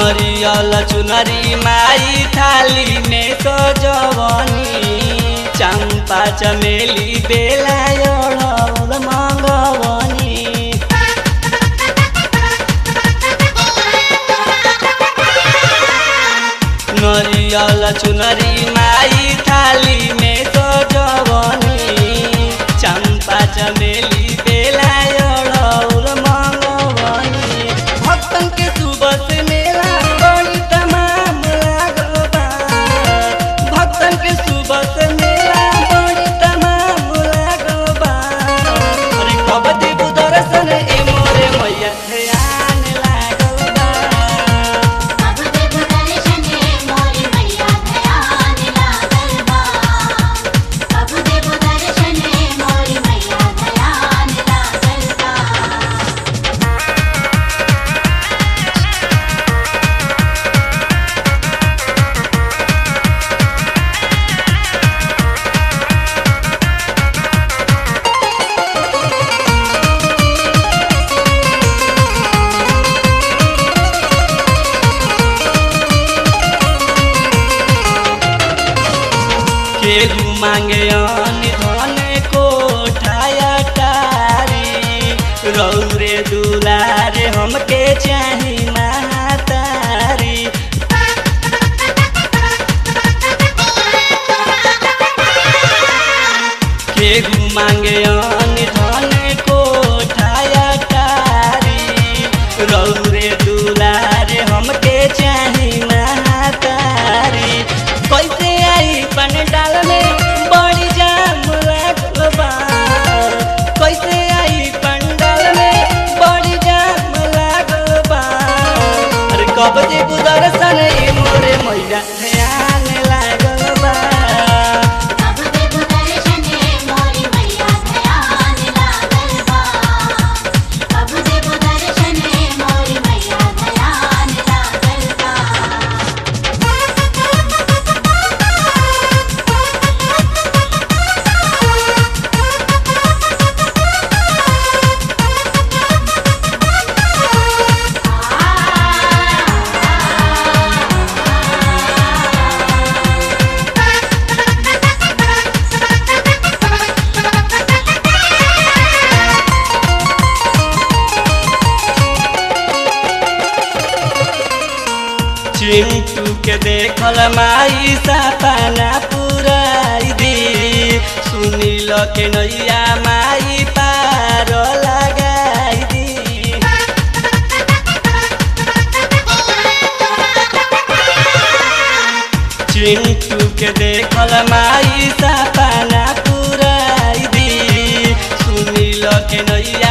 नरियल चुनरी माई थाली में सजवनी चंपा चमेली बेला अड़हुल मंगवनी नरियल चुनरी माई थाली में सजवनी चंपा चमेली बेला अड़हुल मंगवनी भक्तन के सुबह से मेला बड़ी तमाम लागल बा भक्तन के सुबह से मेला बड़ी तमाम लागल बा अरे कब देबू दर्शन ए मोरे मैया ध्यान लागल बा कब देबू दर्शन ए मोरे मैया ध्यान लागल बा कब देबू दर्शन ए मोरे मैया ध्यान लागल बा केहू मांगे अन धन कोठाया टारी रौरे दुलारे हमके चाही महातारी केहू मांगे अन धन कोठाया टारी रौरे दुलारे हमके चाही महातारी कैसे आई पंडाल में बड़ी जाम लागल बा कैसे आई पंडाल में बड़ी जाम लागल बा अरे कब देबू दर्शन ए मोरे मैया ध्यान लागल बा कब देबू दर्शन ए मोरे मैया ध्यान लागल बा कब देबू दर्शन ए मोरे मैया ध्यान लागल बा चिंटू के देखल माई सपना पुराई दी सुनील के नैया माई पार लगाई दी चिंटू के देखल माई सपना पुराई दी सुनील के नैया